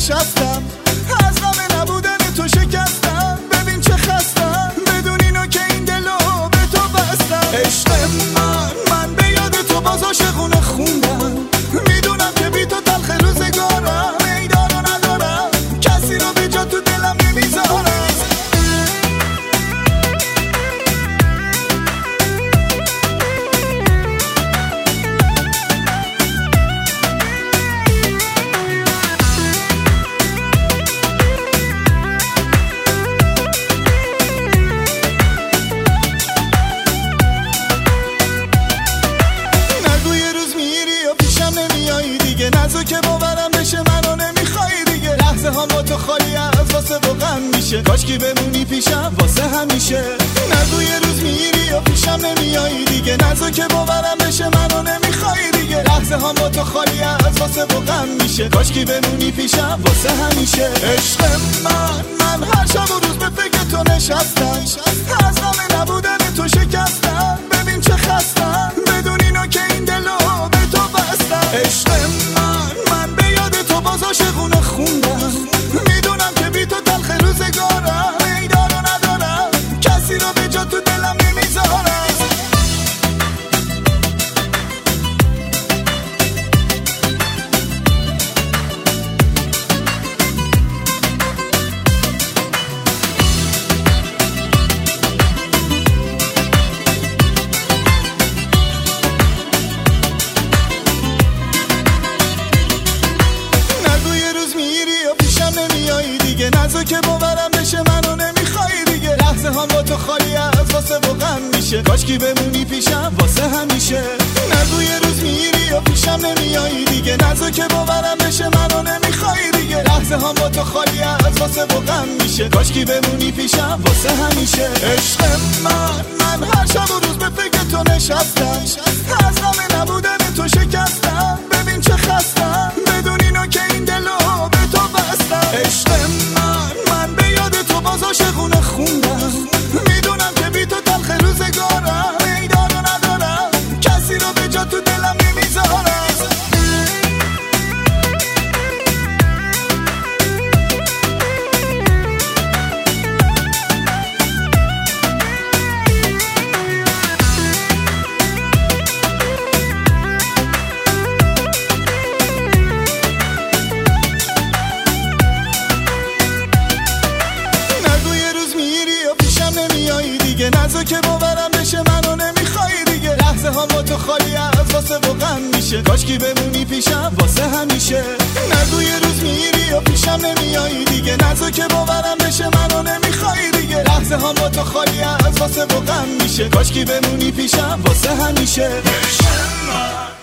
نشستم، از غم نبودن تو شکستم. ببین چه خستم، بدون اینو که این دلو به تو بستم. عشق من به یاد تو باز عاشقونه خوندم. میدونم که بی تو تلخ روزگارم، میدانو ندارم کسی رو به جا تو دلم نمیذارم. نزو که باورم بشه منو نمیخوای دیگه. لحظه ها با تو خالی از واسه و غم میشه. کاشکی بمونی پیشم واسه همیشه. نگو یه روز میری و پیشم نمیایی دیگه. نزو که باورم بشه منو نمیخوای دیگه. لحظه ها با تو خالی از واسه و غم میشه. کاشکی بمونی پیشم واسه همیشه. عشق من هر شب و روز به فکر تو نشستم، از غم نبودن تو شکستم. ببین چه خستم، بدون اینو که این دلو به تو بستم. عشق من به یاد تو باز عاشقونه خوندم. میدونم که بی تو تلخ روزگارم، میدانو ندارم کسی رو به جا تو دلم نمیذارم. نزو که باورم بشه منو نمیخوای دیگه. لحظه ها با تو خالی از واسه و غم میشه. کاشکی بمونی پیشم واسه همیشه. نگو یه روز میری و پیشم نمیایی دیگه. نزو که باورم بشه منو نمیخوای دیگه. لحظه ها با تو خالی از واسه و غم میشه. کاشکی بمونی پیشم واسه همیشه. عشق من هر شب و روز به فکر تو نشستم، از غم نبودن تو شکستم. ببین چه خستم، بدون اینو که این دلو به تو بستم. عشق من به یاد تو باز عاشقونه خوندم. میدونم که بی تو تلخ روزگارم، میدانو ندارم کسی رو به جا تو دلم نمیذارم. نزو که باورم بشه منو نمیخوای دیگه. لحظه ها با تو خالی از واسه و غم میشه. کاشکی بمونی پیشم واسه همیشه. نگو یه روز میری و پیشم نمیایی دیگه. نزو که باورم بشه منو نمیخوای دیگه. لحظه ها با تو خالی از واسه و غم میشه. کاشکی بمونی پیشم واسه همیشه.